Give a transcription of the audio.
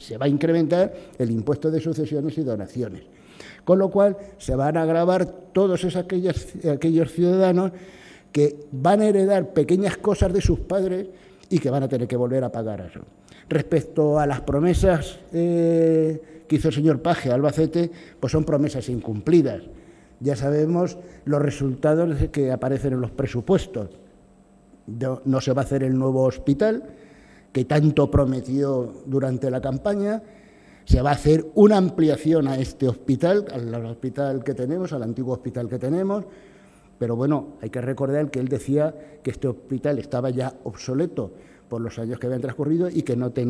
se va a incrementar el impuesto de sucesiones y donaciones. Con lo cual se van a gravar todos aquellos ciudadanos que van a heredar pequeñas cosas de sus padres y que van a tener que volver a pagar eso. Respecto a las promesas que hizo el señor Paje a Albacete, pues son promesas incumplidas. Ya sabemos los resultados que aparecen en los presupuestos. No se va a hacer el nuevo hospital que tanto prometió durante la campaña. Se va a hacer una ampliación a este hospital, al hospital que tenemos, al antiguo hospital que tenemos. Pero bueno, hay que recordar que él decía que este hospital estaba ya obsoleto por los años que habían transcurrido y que no tenía